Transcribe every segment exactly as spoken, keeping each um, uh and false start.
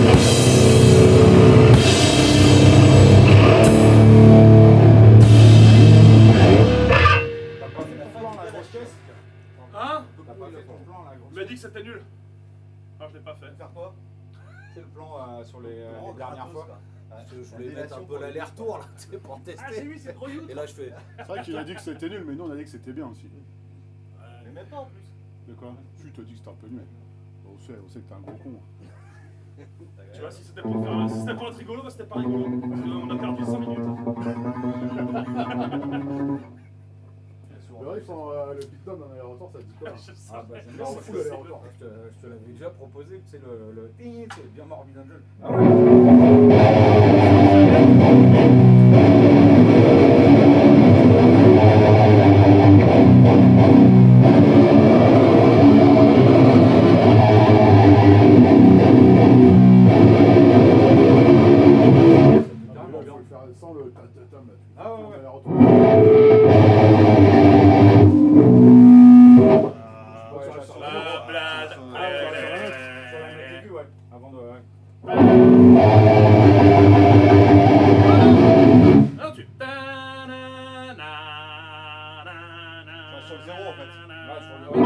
Hein? Il m'a dit que c'était nul. Ah, je l'ai pas fait. Faire quoi? C'est le plan euh, sur les, euh, les dernières fois. Ouais. Je, je voulais mettre un peu l'aller-retour là, tu sais, pour tester. Ah, j'ai vu, c'est gros youth. Et là, je fais. C'est vrai qu'il a dit que c'était nul, mais nous on a dit que c'était bien aussi. Mais même pas en plus. De quoi? Tu t'as dit que c'était un peu nul. Bon, on, sait, on sait que t'es un gros con. Tu vois, si c'était pour, faire, si c'était pour être rigolo, bah, c'était pas rigolo. Parce qu'on a perdu cinq minutes. Mais ouais, ils font euh, le pit stop dans l'aéroport, ça te dit quoi? Ah bah j'aime bien, on fout l'aéroport. Je te, je te l'avais déjà proposé, c'est le, le... c'est bien Morbid Angel. Ah ouais. Sans le tam-tam là. Ah ouais, ouais. Avant de... Ouais. Alors tu... Sur le zéro en fait. Ouais, sur le zéro.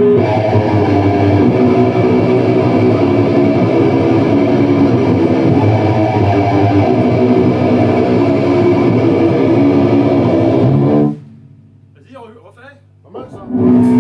Vas-y, refais. Pas mal ça.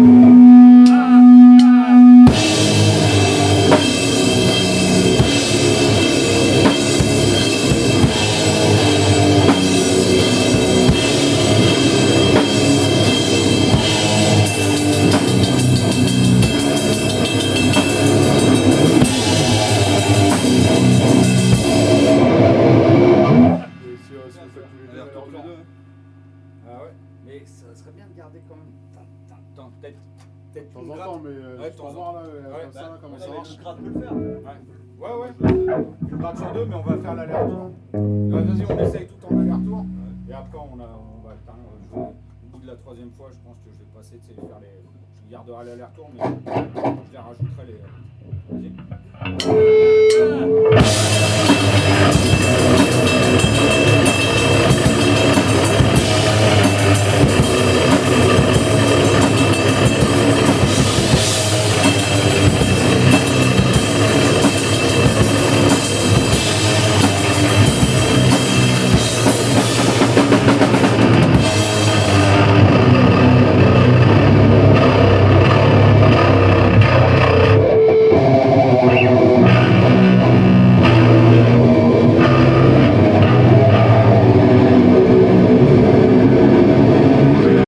Mais ça serait bien de garder quand même. Attends, peut-être. Peut-être De temps en temps, mais euh, Ouais, juste pour voir là, euh, ouais, comme ça, bah, là, comment ouais, ça mais marche. le grade peut le faire. Ouais, ouais. ouais. Une grade sur deux, mais on va faire l'aller-retour. Ouais, vas-y, on essaye tout en aller-retour. Et après, on, a, on va alterner. Je vais, au bout de la troisième fois, je pense que je vais passer, tu sais, faire les. Je garderai l'aller-retour, mais je les rajouterai les. Vas-y.